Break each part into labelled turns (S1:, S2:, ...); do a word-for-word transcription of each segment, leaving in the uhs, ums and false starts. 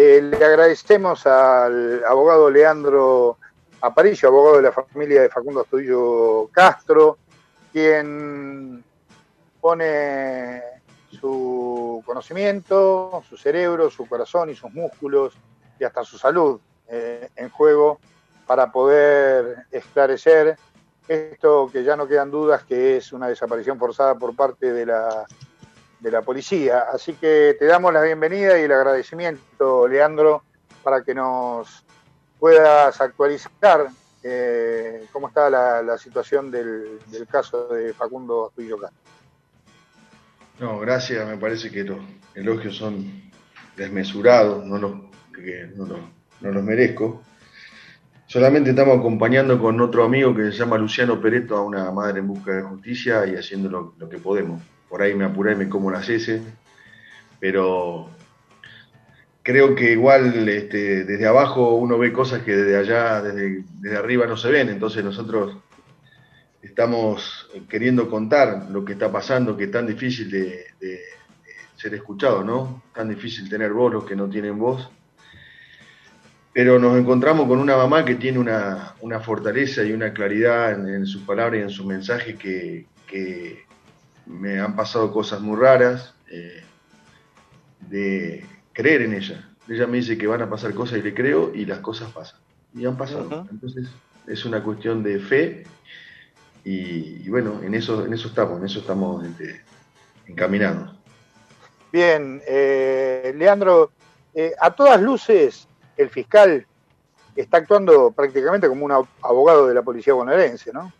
S1: Eh, le agradecemos al abogado Leandro Aparicio, abogado de la familia de Facundo Astudillo Castro, quien pone su conocimiento, su cerebro, su corazón y sus músculos y hasta su salud eh, en juego para poder esclarecer esto que ya no quedan dudas que es una desaparición forzada por parte de la, de la policía. Así que te damos la bienvenida y el agradecimiento, Leandro, para que nos puedas actualizar eh, cómo está la, la situación del, del caso de Facundo Astudillo Castro.
S2: No, gracias, me parece que los elogios son desmesurados, no los, que no los, no los merezco. Solamente estamos acompañando con otro amigo que se llama Luciano Peretto a una madre en busca de justicia y haciendo lo, lo que podemos. Por ahí me apuré y me como las heces, pero creo que igual este, desde abajo uno ve cosas que desde allá, desde, desde arriba no se ven, entonces nosotros estamos queriendo contar lo que está pasando, que es tan difícil de, de, de ser escuchado, ¿no? Tan difícil tener voz, los que no tienen voz. Pero nos encontramos con una mamá que tiene una, una fortaleza y una claridad en, en sus palabras y en su mensaje que, que me han pasado cosas muy raras, eh, de creer en ella. Ella me dice que van a pasar cosas y le creo y las cosas pasan. Y han pasado. Uh-huh. Entonces es una cuestión de fe y, y bueno, en eso, en eso estamos, en eso estamos este, encaminados.
S1: Bien, eh, Leandro, eh, a todas luces el fiscal está actuando prácticamente como un abogado de la policía bonaerense, ¿no?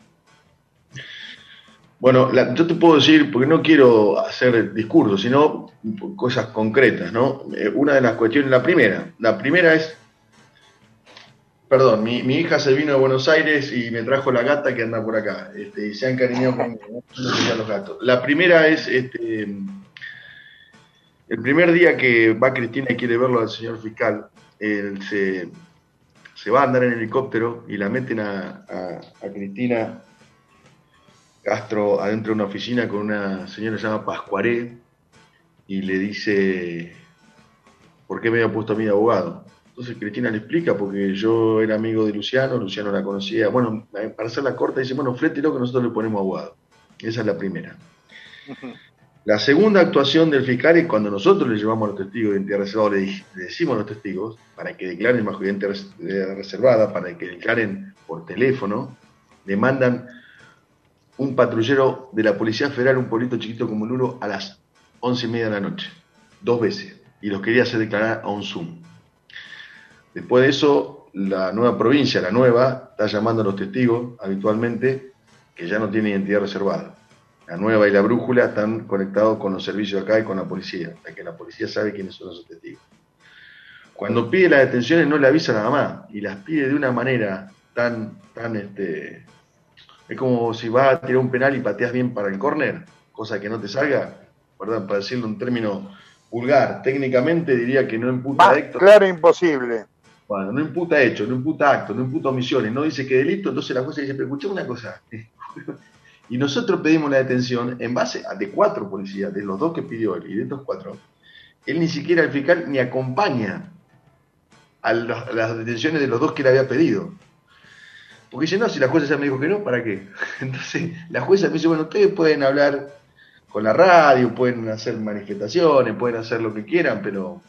S2: Bueno, la, yo te puedo decir, porque no quiero hacer discursos, sino cosas concretas, ¿no? Eh, una de las cuestiones, la primera, la primera es, perdón, mi, mi hija se vino de Buenos Aires y me trajo la gata que anda por acá, este, y se ha encariñado conmigo, ¿no? Los gatos. La primera es, este, el primer día que va Cristina y quiere verlo al señor fiscal, él se, se va a andar en helicóptero y la meten a, a, a Cristina Castro adentro de una oficina con una señora que se llama Pascuaré y le dice ¿por qué me había puesto a mí de abogado? Entonces Cristina le explica porque yo era amigo de Luciano, Luciano la conocía, bueno, para hacer la corta dice, bueno, flételo que nosotros le ponemos abogado. Esa es la primera. Uh-huh. La segunda actuación del fiscal es cuando nosotros le llevamos a los testigos de identidad reservada, le, le decimos a los testigos para que declaren bajo identidad reservada, para que declaren por teléfono, le mandan un patrullero de la Policía Federal, un pueblito chiquito como Luro, a las once y media de la noche, dos veces, y los quería hacer declarar a un Zoom. Después de eso, la nueva provincia, la nueva, está llamando a los testigos habitualmente que ya no tienen identidad reservada. La nueva y la brújula están conectados con los servicios acá y con la policía, hasta que la policía sabe quiénes son esos testigos. Cuando pide las detenciones no le avisa a la mamá, y las pide de una manera tan, tan, este... Es como si vas a tirar un penal y pateas bien para el córner, cosa que no te salga, ¿verdad? Para decirlo en términos vulgar, técnicamente diría que no imputa
S1: Más
S2: acto.
S1: Claro, imposible.
S2: Bueno, no imputa hecho, no imputa acto, no imputa omisiones, no dice que delito, entonces la jueza dice, pero escuchame una cosa. Y nosotros pedimos la detención en base a de cuatro policías, de los dos que pidió él y de estos cuatro. Él ni siquiera, el fiscal, ni acompaña a, los, a las detenciones de los dos que le había pedido. Porque dice, no, si la jueza ya me dijo que no, ¿para qué? Entonces, la jueza me dice, bueno, ustedes pueden hablar con la radio, pueden hacer manifestaciones, pueden hacer lo que quieran, pero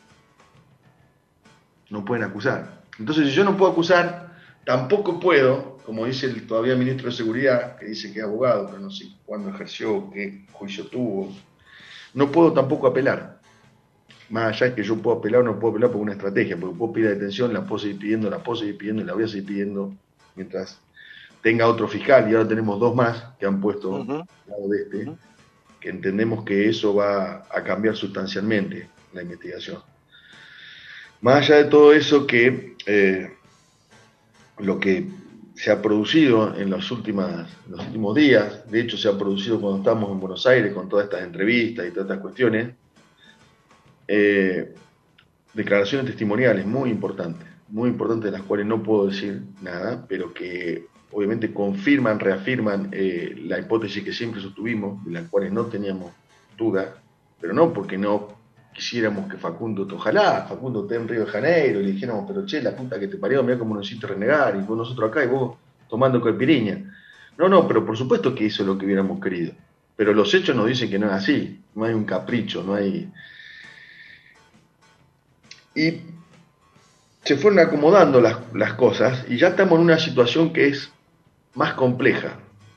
S2: no pueden acusar. Entonces, si yo no puedo acusar, tampoco puedo, como dice el todavía ministro de Seguridad, que dice que es abogado, pero no sé cuándo ejerció, qué juicio tuvo, no puedo tampoco apelar. Más allá de que yo puedo apelar o no puedo apelar por una estrategia, porque puedo pedir detención, la puedo seguir pidiendo, la puedo seguir pidiendo y la voy a seguir pidiendo mientras tenga otro fiscal, y ahora tenemos dos más que han puesto uh-huh. al lado de este, uh-huh. que entendemos que eso va a cambiar sustancialmente la investigación. Más allá de todo eso, que eh, lo que se ha producido en los, últimas, los últimos días, de hecho se ha producido cuando estamos en Buenos Aires con todas estas entrevistas y todas estas cuestiones, eh, declaraciones testimoniales muy importantes, muy importantes de las cuales no puedo decir nada, pero que obviamente confirman, reafirman eh, la hipótesis que siempre sostuvimos, de las cuales no teníamos duda, pero no porque no quisiéramos que Facundo, ojalá Facundo esté en Río de Janeiro, y le dijéramos, pero che, la puta que te parió, mirá cómo nos hiciste renegar, y vos nosotros acá, y vos tomando caipirinha. No, no, pero por supuesto que eso es lo que hubiéramos querido. Pero los hechos nos dicen que no es así, no hay un capricho, no hay... Y se fueron acomodando las, las cosas, y ya estamos en una situación que es más compleja.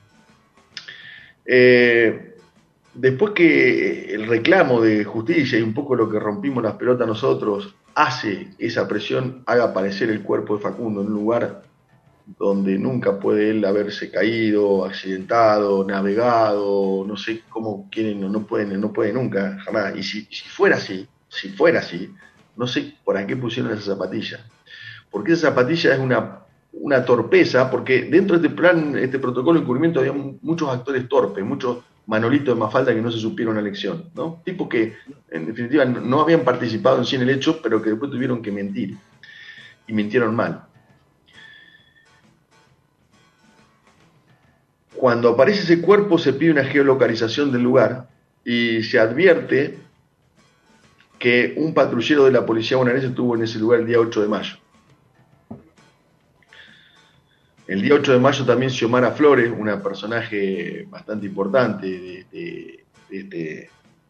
S2: Eh, después que el reclamo de justicia y un poco lo que rompimos las pelotas nosotros hace esa presión, haga aparecer el cuerpo de Facundo en un lugar donde nunca puede él haberse caído, accidentado, navegado, no sé cómo quieren, no, no pueden, no puede nunca, jamás. Y si, si fuera así, si fuera así, no sé por qué pusieron esa zapatilla. Porque esa zapatilla es una una torpeza, porque dentro de este plan, este protocolo de encubrimiento había muchos actores torpes, muchos Manolitos de Mafalda que no se supieron la lección, ¿no? Tipos que en definitiva no habían participado en sí en el hecho, pero que después tuvieron que mentir, y mintieron mal. Cuando aparece ese cuerpo se pide una geolocalización del lugar y se advierte que un patrullero de la policía bonaerense estuvo en ese lugar el día ocho de mayo. El día ocho de mayo también Xiomara Flores, una personaje bastante importante de, de, de, este, de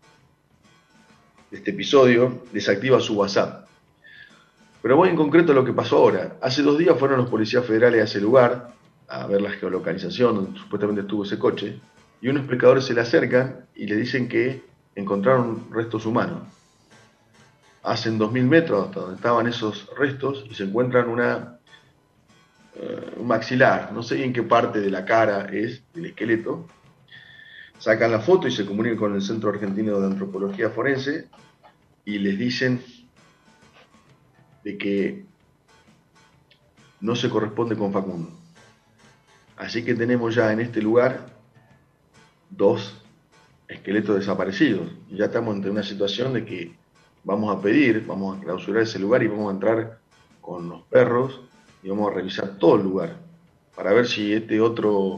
S2: este episodio, desactiva su WhatsApp. Pero voy en concreto a lo que pasó ahora. Hace dos días fueron los policías federales a ese lugar a ver la geolocalización donde supuestamente estuvo ese coche, y unos pescadores se le acercan y le dicen que encontraron restos humanos. Hacen dos mil metros hasta donde estaban esos restos y se encuentran una uh, un maxilar, no sé en qué parte de la cara es del esqueleto. Sacan la foto y se comunican con el Centro Argentino de Antropología Forense y les dicen de que no se corresponde con Facundo. Así que tenemos ya en este lugar dos esqueletos desaparecidos. Y ya estamos ante una situación de que vamos a pedir, vamos a clausurar ese lugar y vamos a entrar con los perros y vamos a revisar todo el lugar para ver si este otro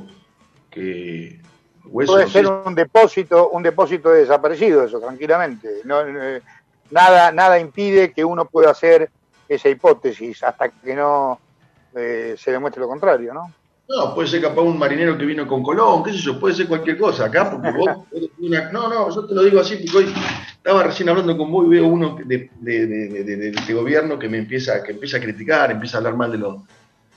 S2: que
S1: hueso, puede ser un depósito, un depósito de desaparecido, eso tranquilamente. No, eh, nada, nada impide que uno pueda hacer esa hipótesis hasta que no eh, se demuestre lo contrario, ¿no?
S2: No, puede ser capaz un marinero que vino con Colón, qué sé yo, puede ser cualquier cosa acá, porque vos, una, no, no, yo te lo digo así, porque hoy estaba recién hablando con vos y veo uno de, de, de, de, de, de este gobierno que me empieza, que empieza a criticar, empieza a hablar mal de los...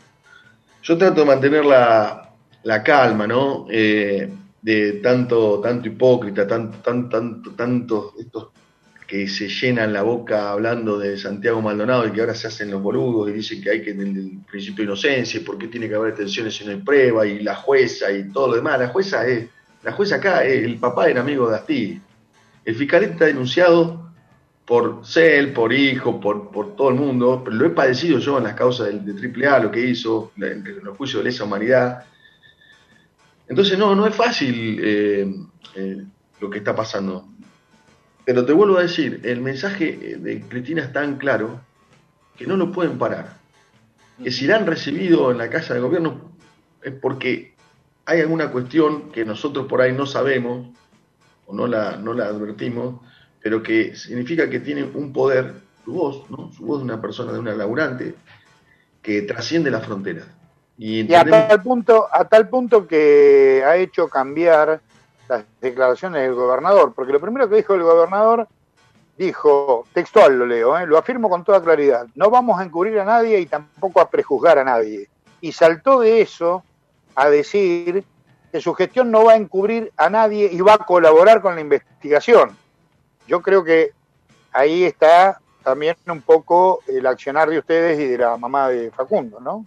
S2: Yo trato de mantener la, la calma, ¿no? Eh, de tanto, tanto hipócrita, tanto, tanto, tanto, tanto estos que se llenan la boca hablando de Santiago Maldonado y que ahora se hacen los boludos y dicen que hay que tener el principio de inocencia, porque tiene que haber detenciones si no hay prueba, y la jueza y todo lo demás. La jueza es, la jueza acá, es, el papá era amigo de Astiz. El fiscal está denunciado por Cel, por hijo, por, por todo el mundo, pero lo he padecido yo en las causas del, de Triple A, lo que hizo, en, en los juicios de lesa humanidad. Entonces no, no es fácil eh, eh, lo que está pasando. Pero te vuelvo a decir, el mensaje de Cristina es tan claro que no lo pueden parar. Que si la han recibido en la Casa de Gobierno es porque hay alguna cuestión que nosotros por ahí no sabemos o no la, no la advertimos, pero que significa que tiene un poder, su voz, ¿no? Su voz de una persona, de una laburante, que trasciende las fronteras.
S1: Y, y a tal punto, a tal punto que ha hecho cambiar las declaraciones del gobernador, porque lo primero que dijo el gobernador, dijo, textual lo leo, ¿eh? Lo afirmo con toda claridad, no vamos a encubrir a nadie y tampoco a prejuzgar a nadie. Y saltó de eso a decir que su gestión no va a encubrir a nadie y va a colaborar con la investigación. Yo creo que ahí está también un poco el accionar de ustedes y de la mamá de Facundo, ¿no?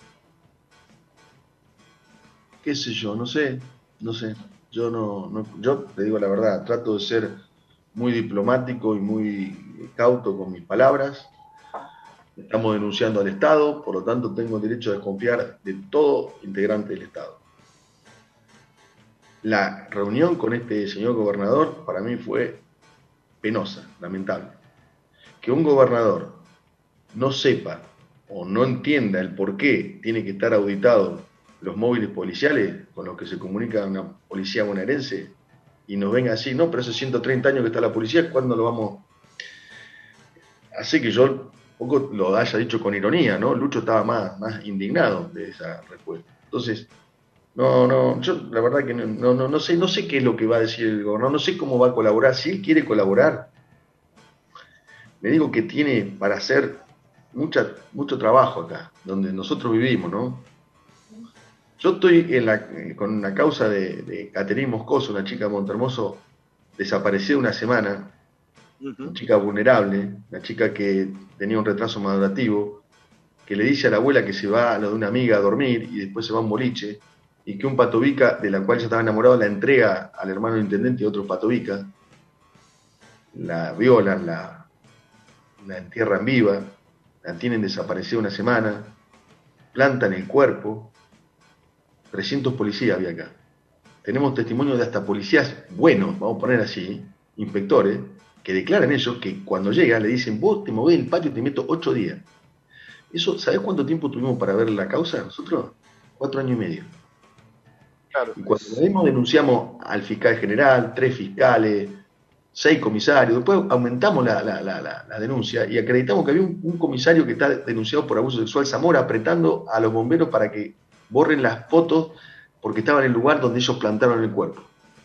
S2: Qué sé yo, no sé, no sé. Yo no, no, yo te digo la verdad, trato de ser muy diplomático y muy cauto con mis palabras. Estamos denunciando al Estado, por lo tanto tengo derecho a desconfiar de todo integrante del Estado. La reunión con este señor gobernador para mí fue penosa, lamentable. Que un gobernador no sepa o no entienda el por qué tiene que estar auditado los móviles policiales con los que se comunica una policía bonaerense y nos venga así, no, pero hace ciento treinta años que está la policía, ¿cuándo lo vamos? hace que yo un poco lo haya dicho con ironía, ¿no? Lucho estaba más, más indignado de esa respuesta. Entonces, no, no, yo la verdad que no, no, no, no sé, no sé qué es lo que va a decir el gobernador, no sé cómo va a colaborar. Si él quiere colaborar, me digo que tiene para hacer mucha, mucho trabajo acá, donde nosotros vivimos, ¿no? Yo estoy en la, con una causa de, de Caterine Moscoso, una chica de Montermoso, desapareció una semana, una
S1: Uh-huh.
S2: chica vulnerable, una chica que tenía un retraso madurativo, que le dice a la abuela que se va a lo de una amiga a dormir y después se va a un boliche, y que un patovica de la cual ella estaba enamorado la entrega al hermano del intendente y otro patovica, la violan, la, la entierran viva, la tienen desaparecida una semana, plantan el cuerpo, trescientos policías había acá. Tenemos testimonios de hasta policías buenos, vamos a poner así, inspectores, que declaran ellos que cuando llegan le dicen, vos te movés del patio y te meto ocho días. Eso, ¿sabés cuánto tiempo tuvimos para ver la causa nosotros? Cuatro años y medio.
S1: Claro,
S2: Y cuando
S1: es,
S2: mismo denunciamos al fiscal general, tres fiscales, seis comisarios, después aumentamos la, la, la, la, la denuncia y acreditamos que había un, un comisario que está denunciado por abuso sexual, Zamora, apretando a los bomberos para que borren las fotos porque estaba en el lugar donde ellos plantaron el cuerpo.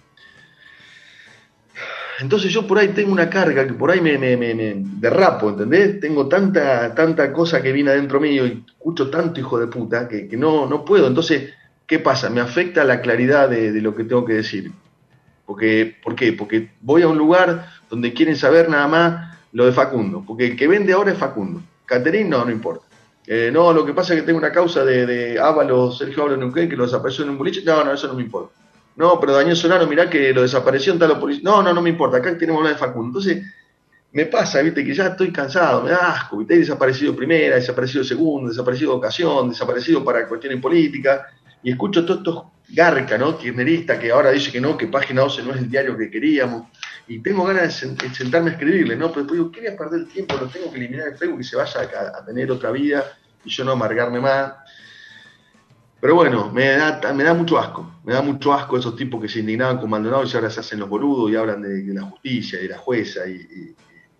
S2: Entonces yo por ahí tengo una carga que por ahí me, me, me, me derrapo, ¿entendés? Tengo tanta, tanta cosa que viene adentro mío y escucho tanto hijo de puta que, que no, no puedo. Entonces, ¿qué pasa? Me afecta la claridad de, de lo que tengo que decir. Porque, ¿por qué? Porque voy a un lugar donde quieren saber nada más lo de Facundo. Porque el que vende ahora es Facundo. Caterín, no, no importa. Eh, no, lo que pasa es que tengo una causa de, de Ábalos, Sergio Ábalos Neuquén, que lo desapareció en un boliche. No, no, eso no me importa. No, pero Daniel Solano, mirá que lo desapareció en tal policía. No, no, no me importa. Acá tenemos la de Facundo. Entonces, me pasa, viste, que ya estoy cansado, me da asco, viste, he desaparecido primera, desaparecido segunda, desaparecido ocasión, desaparecido para cuestiones políticas, y escucho todos estos garca, ¿no? Kirchneristas, que ahora dice que no, que Página doce no es el diario que queríamos, y tengo ganas de sentarme a escribirle, ¿no? Pero después digo, ¿qué voy a perder el tiempo? Lo tengo que eliminar el Facebook y se vaya a, a tener otra vida, y yo no amargarme más. Pero bueno, me da, me da mucho asco, me da mucho asco esos tipos que se indignaban con Maldonado y ahora se hacen los boludos y hablan de, de la justicia y de la jueza y, y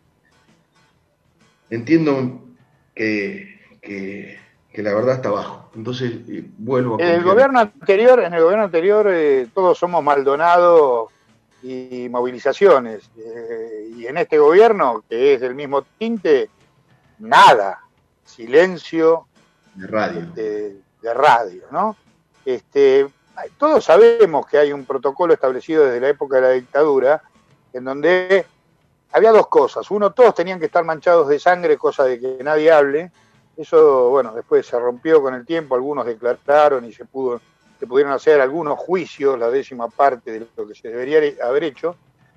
S2: entiendo que, que, que la verdad está abajo. Entonces eh, vuelvo a
S1: en el
S2: confiar.
S1: gobierno anterior, en el gobierno anterior eh, todos somos Maldonado y movilizaciones. Eh, y en este gobierno, que es del mismo tinte, nada. Silencio
S2: De radio.
S1: este, de radio, ¿no? Este, todos sabemos que hay un protocolo establecido desde la época de la dictadura en donde había dos cosas. Uno, todos tenían que estar manchados de sangre, cosa de que nadie hable. Eso, bueno, después se rompió con el tiempo, algunos declararon y se pudo, se pudieron hacer algunos juicios, la décima parte de lo que se debería haber hecho.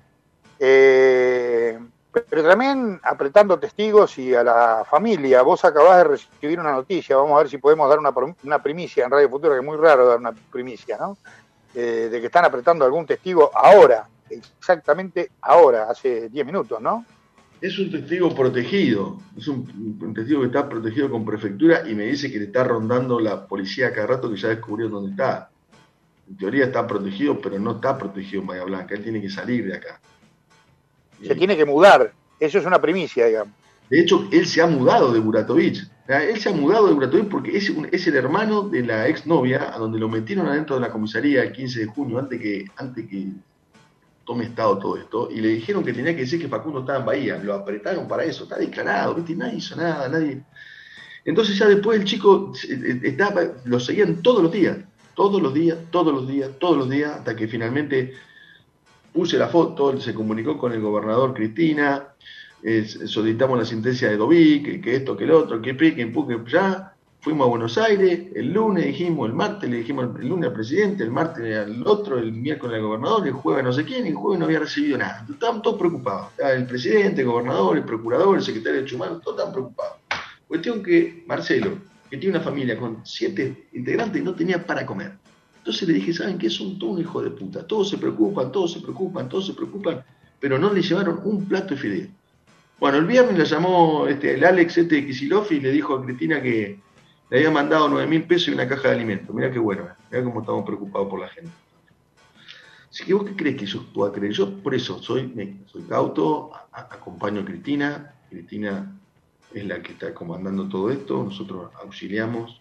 S1: Eh, pero también apretando testigos y a la familia. Vos acabás de recibir una noticia, vamos a ver si podemos dar una, una primicia en Radio Futura, que es muy raro dar una primicia, ¿no? Eh, de que están apretando algún testigo ahora, exactamente ahora, hace diez minutos, ¿no?
S2: Es un testigo protegido, es un, un testigo que está protegido con prefectura y me dice que le está rondando la policía cada rato que ya descubrió dónde está. En teoría está protegido, pero no está protegido en Bahía Blanca, él tiene que salir de acá.
S1: Se tiene que mudar, eso es una primicia, digamos.
S2: De hecho, él se ha mudado de Buratovich. Él se ha mudado de Buratovich porque es, un, es el hermano de la exnovia, a donde lo metieron adentro de la comisaría el quince de junio, antes que, antes que tome estado todo esto, y le dijeron que tenía que decir que Facundo estaba en Bahía. Lo apretaron para eso, está declarado, ¿viste? Nadie hizo nada, nadie. Entonces ya después el chico estaba, lo seguían todos los días, todos los días, todos los días, todos los días, hasta que finalmente puse la foto, se comunicó con el gobernador Cristina, eh, solicitamos la sentencia de Dovic, que, que esto, que el otro, que P, que Empuque, ya, fuimos a Buenos Aires, el lunes dijimos, el martes le dijimos el lunes al presidente, el martes al otro, el miércoles al gobernador, el jueves no sé quién, y el jueves no había recibido nada. Estaban todos preocupados, el presidente, el gobernador, el procurador, el secretario de Derechos Humanos, todos estaban preocupados. Cuestión que Marcelo, que tiene una familia con siete integrantes, no tenía para comer. Entonces le dije, ¿saben qué? Son todos un hijo de puta. Todos se preocupan, todos se preocupan, todos se preocupan, pero no le llevaron un plato de fideo. Bueno, el viernes le llamó este, el Alex este de Kicillof y le dijo a Cristina que le había mandado nueve mil pesos y una caja de alimentos. Mirá qué bueno, mirá cómo estamos preocupados por la gente. Así que vos qué crees que yo pueda creer. Yo por eso soy, soy cauto, a, acompaño a Cristina. Cristina es la que está comandando todo esto, nosotros auxiliamos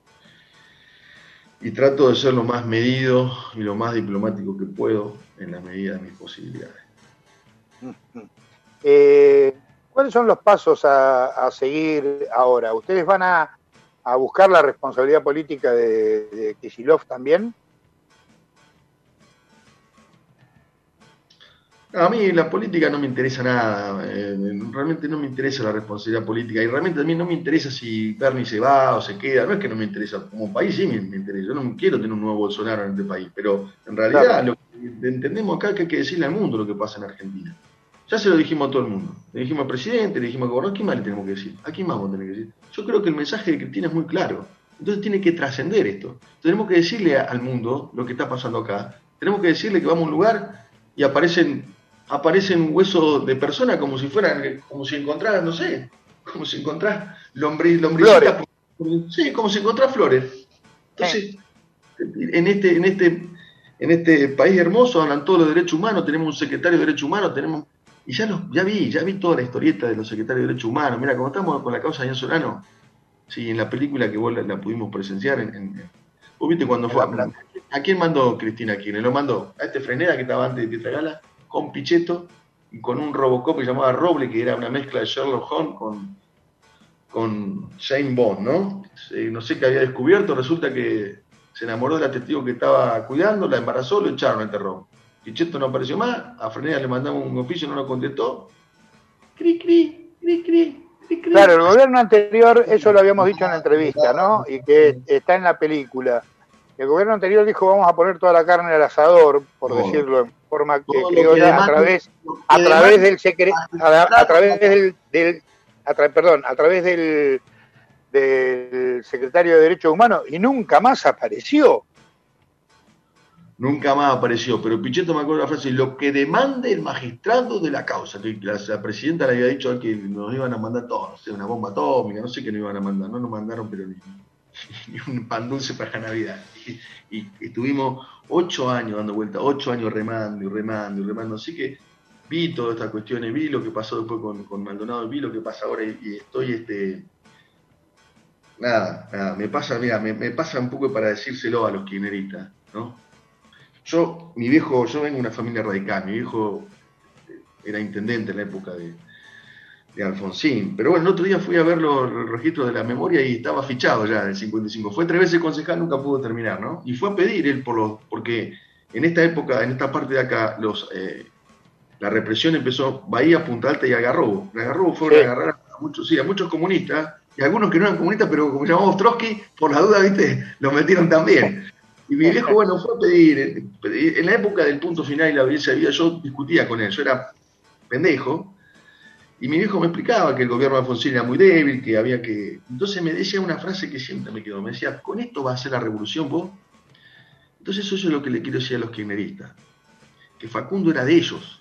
S2: y trato de ser lo más medido y lo más diplomático que puedo en la medida de mis posibilidades.
S1: Eh, ¿Cuáles son los pasos a, a seguir ahora? ¿Ustedes van a, a buscar la responsabilidad política de, de Kicillof también?
S2: A mí la política no me interesa nada, eh, realmente no me interesa la responsabilidad política y realmente a mí no me interesa si Bernie se va o se queda, no es que no me interesa, como país sí me, me interesa, yo no quiero tener un nuevo Bolsonaro en este país, pero en realidad claro, lo que entendemos acá es que hay que decirle al mundo lo que pasa en Argentina. Ya se lo dijimos a todo el mundo, le dijimos al presidente, le dijimos al gobernador, ¿a quién más le tenemos que decir? ¿A quién más vamos a tener que decir? Yo creo que el mensaje de Cristina es muy claro, entonces tiene que trascender esto, tenemos que decirle al mundo lo que está pasando acá, tenemos que decirle que vamos a un lugar y aparecen aparecen huesos de personas como si fueran, como si encontraran, no sé, como si encontrás lombriz, lombricitas, sí, como si encontrás flores. Entonces, en este, en este, en este país hermoso hablan todos los derechos humanos, tenemos un secretario de derechos humanos, tenemos, y ya los, ya vi, ya vi toda la historieta de los secretarios de derechos humanos. Mira, como estamos con la causa de Ian Solano, sí, en la película que vos la, la pudimos presenciar, en, en, vos viste cuando fue, a, ¿a quién mandó Cristina Kirchner? Lo mandó a este Frenera que estaba antes de Pietragala, con Pichetto y con un Robocop que se llamaba Roble, que era una mezcla de Sherlock Holmes con, con James Bond, ¿no? Eh, no sé qué había descubierto, resulta que se enamoró de la testigo que estaba cuidando, la embarazó, lo echaron, enterró. Pichetto no apareció más, a Frenera le mandamos un oficio, no lo contestó. Cri, cri, cri, cri, cri, cri.
S1: Claro, el gobierno anterior, eso lo habíamos dicho en la entrevista, ¿no? Y que está en la película. El gobierno anterior dijo vamos a poner toda la carne al asador, por no. decirlo en forma que criolla, a través, a través del secre, a, a través del, del a tra, perdón, a través del, del secretario de Derechos Humanos y nunca más apareció.
S2: Nunca más apareció, pero Pichetto me acuerdo la frase, lo que demande el magistrado de la causa, que la, la presidenta le había dicho que nos iban a mandar todo, no sé, una bomba atómica, no sé qué nos iban a mandar, no nos mandaron pero ni, ni un pan dulce para Navidad. Y, y estuvimos ocho años dando vuelta, ocho años remando y remando y remando, así que vi todas estas cuestiones, vi lo que pasó después con, con Maldonado, vi lo que pasa ahora y, y estoy, este, nada, nada, me pasa, mira, me, me pasa un poco para decírselo a los kirchneristas, ¿no? Yo, mi viejo, yo vengo de una familia radical, mi viejo era intendente en la época de, de Alfonsín, pero bueno, el otro día fui a ver los, los registros de la memoria y estaba fichado ya en el cincuenta y cinco, fue tres veces concejal, nunca pudo terminar, ¿no? Y fue a pedir él por los, porque en esta época, en esta parte de acá, los eh, la represión empezó, Bahía, Punta Alta y Algarrobo, el Algarrobo fueron sí. a agarrar a muchos, sí, a muchos comunistas, y algunos que no eran comunistas, pero como llamamos Trotsky, por la duda, viste, los metieron también. Y mi viejo, bueno, fue a pedir, pedir, en la época del punto final y la audiencia de vida, yo discutía con él, yo era pendejo, y mi viejo me explicaba que el gobierno de Alfonsín era muy débil, que había que... Entonces me decía una frase que siempre me quedó, me decía, ¿con esto va a ser la revolución vos? Entonces eso es lo que le quiero decir a los kirchneristas, que Facundo era de ellos,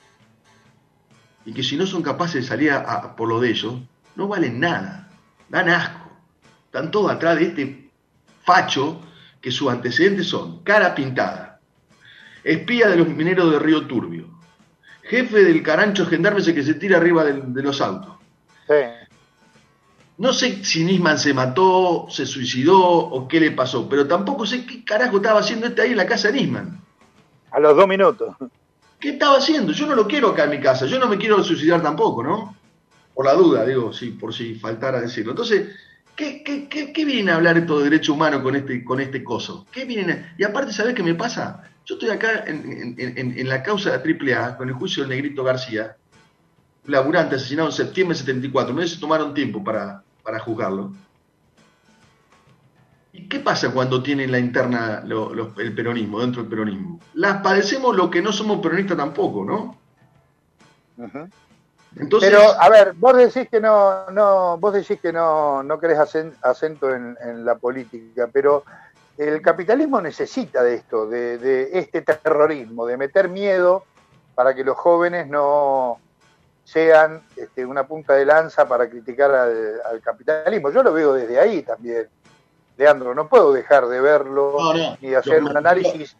S2: y que si no son capaces de salir a, a, por lo de ellos, no valen nada, dan asco, están todos atrás de este facho, que sus antecedentes son cara pintada, espía de los mineros de Río Turbio, jefe del carancho gendarme ese que se tira arriba de, de los autos. Sí. No sé si Nisman se mató, se suicidó o qué le pasó, pero tampoco sé qué carajo estaba haciendo este ahí en la casa de Nisman.
S1: A los dos minutos.
S2: ¿Qué estaba haciendo? Yo no lo quiero acá en mi casa, yo no me quiero suicidar tampoco, ¿no? Por la duda, digo, sí, por si faltara decirlo. Entonces... ¿Qué, qué, qué, ¿Qué vienen a hablar esto de derechos humanos con este, con este coso? ¿Qué vienen a... Y aparte, ¿sabés qué me pasa? Yo estoy acá en, en, en, en la causa de Triple A, con el juicio del Negrito García, laburante asesinado en septiembre de setenta y cuatro. No se tomaron tiempo para, para juzgarlo. ¿Y qué pasa cuando tienen la interna lo, lo, el peronismo, dentro del peronismo? Las padecemos los que no somos peronistas tampoco, ¿no?
S1: Uh-huh. Entonces, pero a ver, vos decís que no, no, vos decís que no, no querés acento en, en la política, pero el capitalismo necesita de esto, de, de este terrorismo, de meter miedo para que los jóvenes no sean este, una punta de lanza para criticar al, al capitalismo. Yo lo veo desde ahí también, Leandro, no puedo dejar de verlo no, no, ni hacer un análisis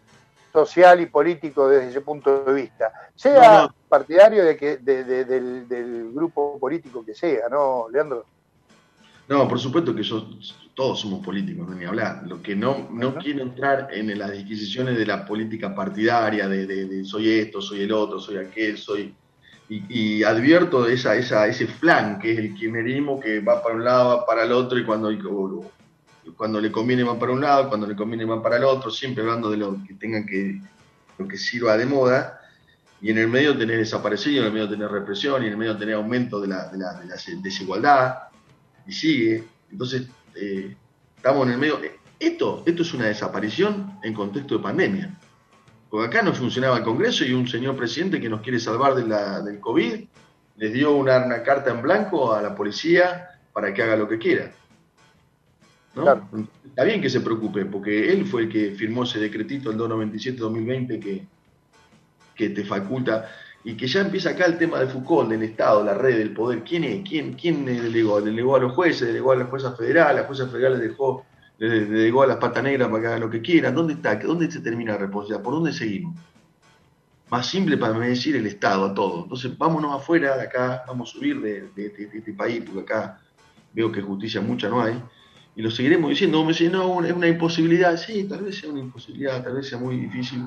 S1: social y político desde ese punto de vista. Sea no, no. partidario de que, de, de, del, del grupo político que sea, ¿no, Leandro?
S2: No, por supuesto que yo, todos somos políticos, no ni hablar. Lo que no, no uh-huh. quiero entrar en las disquisiciones de la política partidaria, de, de, de soy esto, soy el otro, soy aquel, soy... Y, y advierto esa, esa, ese flan, que es el kirchnerismo, que va para un lado, va para el otro, y cuando, cuando le conviene va para un lado, cuando le conviene va para el otro, siempre hablando de lo que tengan que, lo que sirva de moda, y en el medio tener desaparecido, en el medio tener represión, y en el medio tener aumento de la, de la, de la desigualdad, y sigue. Entonces, eh, estamos en el medio. Esto, esto es una desaparición en contexto de pandemia. Porque acá no funcionaba el Congreso y un señor presidente que nos quiere salvar de la, del COVID les dio una, una carta en blanco a la policía para que haga lo que quiera. ¿No? Claro. Está bien que se preocupe, porque él fue el que firmó ese decretito, el doscientos noventa y siete dos mil veinte, que, que te faculta, y que ya empieza acá el tema de Foucault, del Estado, la red, del poder. ¿Quién es? ¿Quién, quién delegó? ¿Delegó a los jueces? ¿Delegó a la jueza federal? ¿La jueza federal le dejó, le delegó a las patas negras para que hagan lo que quieran? ¿Dónde está? ¿Dónde se termina la responsabilidad? ¿Por dónde seguimos? Más simple para mí decir el Estado a todo. Entonces, vámonos afuera de acá, vamos a subir de, de, de, de este país, porque acá veo que justicia mucha no hay, y lo seguiremos diciendo. Me dicen, no, es una imposibilidad. Sí, tal vez sea una imposibilidad, tal vez sea muy difícil.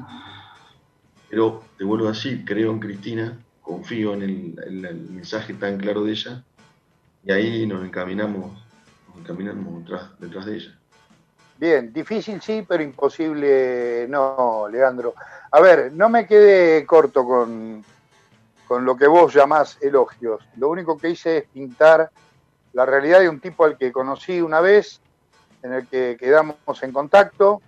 S2: Pero te vuelvo a decir, creo en Cristina, confío en el, en el mensaje tan claro de ella, y ahí nos encaminamos, nos encaminamos detrás, detrás de ella.
S1: Bien, difícil sí, pero imposible no, Leandro. A ver, no me quedé corto con, con lo que vos llamás elogios. Lo único que hice es pintar la realidad de un tipo al que conocí una vez, en el que quedamos en contacto,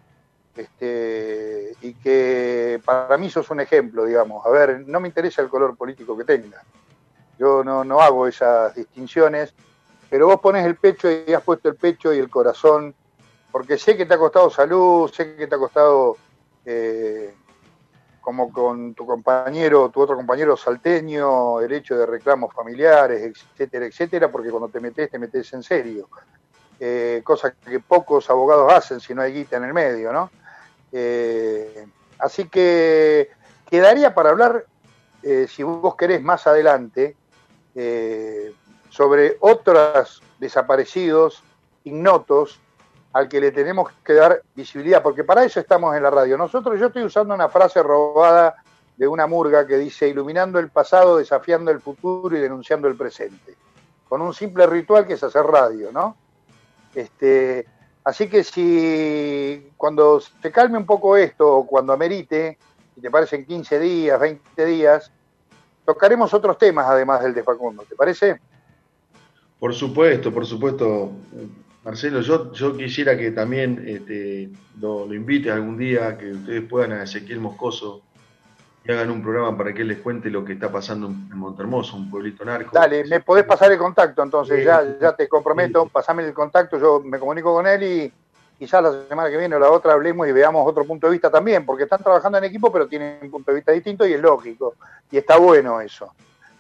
S1: Este, y que para mí sos un ejemplo, digamos. A ver, no me interesa el color político que tenga, yo no, no hago esas distinciones, pero vos pones el pecho y has puesto el pecho y el corazón, porque sé que te ha costado salud, sé que te ha costado, eh, como con tu compañero, tu otro compañero salteño, el hecho de reclamos familiares, etcétera, etcétera, porque cuando te metés, te metés en serio. Eh, cosa que pocos abogados hacen si no hay guita en el medio, ¿no? Eh, así que quedaría para hablar, eh, si vos querés más adelante, eh, sobre otros desaparecidos, ignotos, al que le tenemos que dar visibilidad, porque para eso estamos en la radio. Nosotros, yo estoy usando una frase robada de una murga que dice, iluminando el pasado, desafiando el futuro y denunciando el presente, con un simple ritual que es hacer radio, ¿no? Este... Así que si cuando se calme un poco esto, o cuando amerite, si te parecen quince días, veinte días, tocaremos otros temas además del de Facundo, ¿te parece?
S2: Por supuesto, por supuesto. Marcelo, yo, yo quisiera que también este, lo, lo invite algún día, que ustedes puedan a Ezequiel Moscoso y hagan un programa para que él les cuente lo que está pasando en Montehermoso, un pueblito narco.
S1: Dale, me podés pasar el contacto, entonces, sí, ya, ya te comprometo, sí. Pasame el contacto, yo me comunico con él y quizás la semana que viene o la otra hablemos y veamos otro punto de vista también, porque están trabajando en equipo, pero tienen un punto de vista distinto y es lógico, y está bueno eso.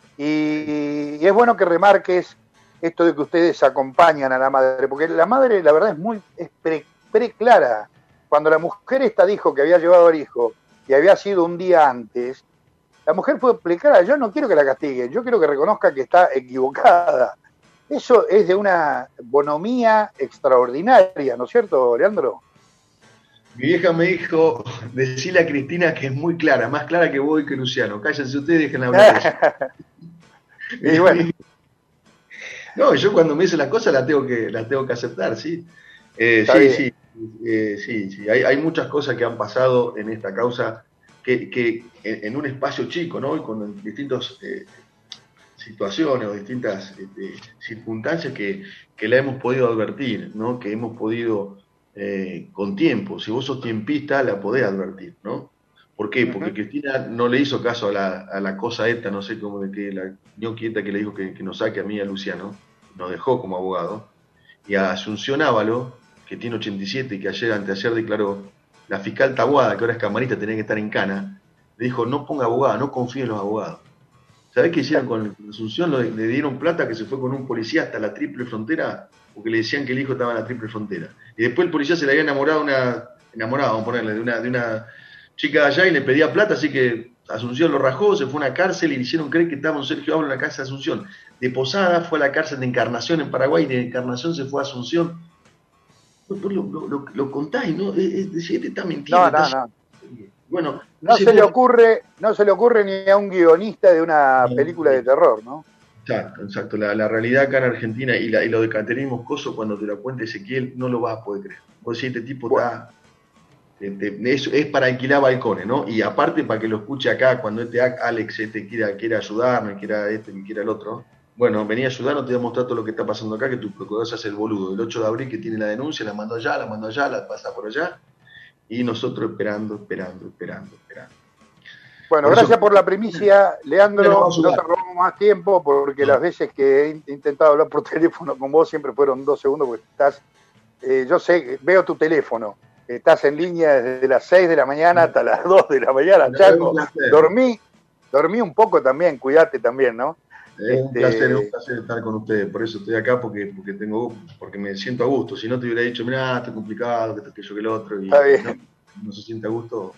S1: Y, y es bueno que remarques esto de que ustedes acompañan a la madre, porque la madre, la verdad, es muy es pre, pre clara. Cuando la mujer esta dijo que había llevado al hijo y había sido un día antes, la mujer fue explicada, yo no quiero que la castiguen, yo quiero que reconozca que está equivocada. Eso es de una bonomía extraordinaria, ¿no es cierto, Leandro?
S2: Mi vieja me dijo, decirle a Cristina que es muy clara, más clara que vos y que Luciano. Cállense ustedes y déjenla hablar. Y bueno. No, yo cuando me dice las cosas las tengo que, las tengo que aceptar, sí. Eh, sí, sí. Eh, sí, sí, hay, hay muchas cosas que han pasado en esta causa que, que en, en un espacio chico, ¿no? Y con distintas eh, situaciones o distintas eh, circunstancias que, que la hemos podido advertir, ¿no? Que hemos podido eh, con tiempo. Si vos sos tiempista, la podés advertir, ¿no? ¿Por qué? Porque uh-huh. Cristina no le hizo caso a la, a la cosa esta, no sé cómo de que la ñoquieta que le dijo que, que nos saque a mí y a Luciano, nos dejó como abogado, y a Asunción Ávalo, que tiene ochenta y siete y que ayer, anteayer declaró, la fiscal Taboada, que ahora es camarista, tenía que estar en cana, le dijo, no ponga abogado, no confíe en los abogados. ¿Sabés qué hicieron con Asunción? Le, le dieron plata que se fue con un policía hasta la triple frontera, porque le decían que el hijo estaba en la triple frontera. Y después el policía se le había enamorado, una, enamorado, vamos a ponerle, de una, de una chica de allá y le pedía plata, así que Asunción lo rajó, se fue a una cárcel y le hicieron creer que estaba un Sergio Ábalos en la casa de Asunción. De Posada fue a la cárcel de Encarnación en Paraguay, de Encarnación se fue a Asunción. Vos lo, lo, lo, lo contáis, ¿no? Es decir, te está mintiendo.
S1: No, no,
S2: Está...
S1: no.
S2: Bueno,
S1: No se
S2: vos...
S1: le ocurre, no se le ocurre ni a un guionista de una película de terror, ¿no?
S2: Exacto, exacto. La, la realidad acá en Argentina y, la, y lo de Caterina Moscoso, cuando te lo cuente Ezequiel, no lo vas a poder creer. Vos decís, este tipo
S1: Bueno.
S2: está... Es, es para alquilar balcones, ¿no? Y aparte para que lo escuche acá, cuando este Alex este quiera, quiera ayudarme, quiera este, quiera el otro. Bueno, venía a ayudarnos, te voy a mostrar todo lo que está pasando acá, que tu procurador se hace el boludo. El ocho de abril que tiene la denuncia, la mandó allá, la mandó allá, la pasa por allá. Y nosotros esperando, esperando, esperando, esperando.
S1: Bueno,
S2: por
S1: gracias
S2: eso,
S1: por la primicia, Leandro.
S2: No
S1: te robamos más tiempo porque no. las veces que he intentado hablar por teléfono con vos siempre fueron dos segundos porque estás, eh, yo sé, veo tu teléfono, estás en línea desde las seis de la mañana hasta las dos de la mañana, no, Chaco. Dormí, dormí un poco también, cuídate también, ¿no?
S2: Es este... un placer, es un placer estar con ustedes, por eso estoy acá, porque, porque tengo, porque me siento a gusto. Si no te hubiera dicho, mirá, está complicado, que esto, que yo, que el otro, y no, no se siente a gusto.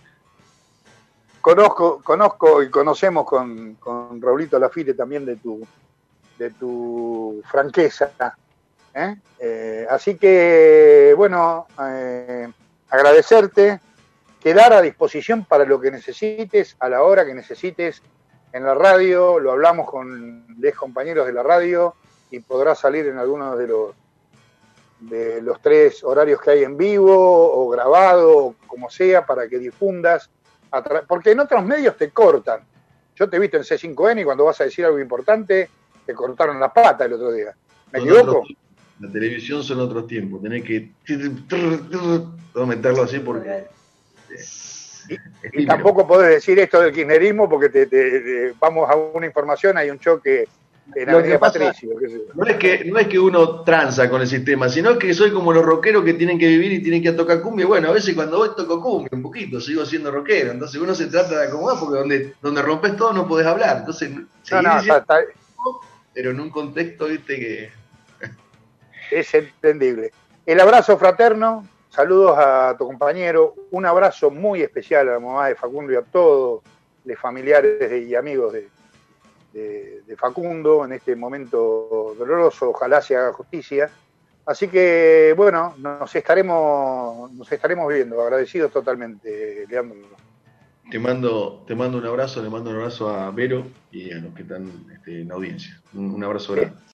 S1: Conozco, conozco y conocemos con, con Raulito Lafite también de tu, de tu franqueza. ¿eh? Eh, así que, bueno, eh, agradecerte, quedar a disposición para lo que necesites, a la hora que necesites en la radio. Lo hablamos con los compañeros de la radio y podrás salir en algunos de los, de los tres horarios que hay en vivo o grabado, o como sea, para que difundas. Porque en otros medios te cortan. Yo te he visto en C cinco N y cuando vas a decir algo importante, te cortaron la pata el otro día. ¿Me son equivoco?
S2: Otros, la televisión son otros tiempos. Tenés que no meterlo así porque...
S1: Y, y tampoco podés decir esto del kirchnerismo porque te, te, te, vamos a una información, hay un choque en la Avenida Patricio.
S2: No es, que, no es que uno tranza con el sistema, sino que soy como los rockeros que tienen que vivir y tienen que tocar cumbia. Bueno, a veces cuando voy toco cumbia un poquito, sigo siendo rockero. Entonces uno se trata de acomodar porque donde, donde rompes todo no podés hablar. Entonces,
S1: no, no, está, está...
S2: pero en un contexto, viste, que...
S1: es entendible. El abrazo fraterno, saludos a tu compañero, un abrazo muy especial a la mamá de Facundo y a todos los familiares y amigos de De, de Facundo en este momento doloroso, ojalá se haga justicia. Así que, bueno, nos estaremos, nos estaremos viendo, agradecidos totalmente, Leandro.
S2: Te mando, te mando un abrazo, le mando un abrazo a Vero y a los que están este, en la audiencia. Un, un abrazo grande.